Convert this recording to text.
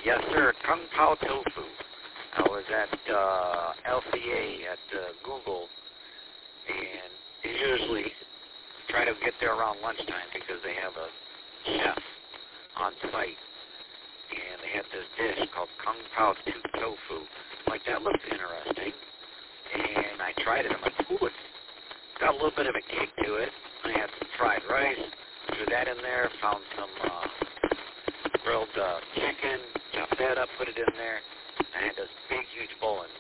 Yes, sir. Kung Pao Tofu. I was at LCA at Google, and they usually try to get there around lunchtime because they have a chef on site, and they had this dish called Kung Pao Tofu. Like, that looks interesting, and I tried it. I'm like, ooh, it's got a little bit of a kick to it. I had some fried rice, threw that in there, found some grilled chicken, chopped that up, put it in there. I had this big, huge bowl, and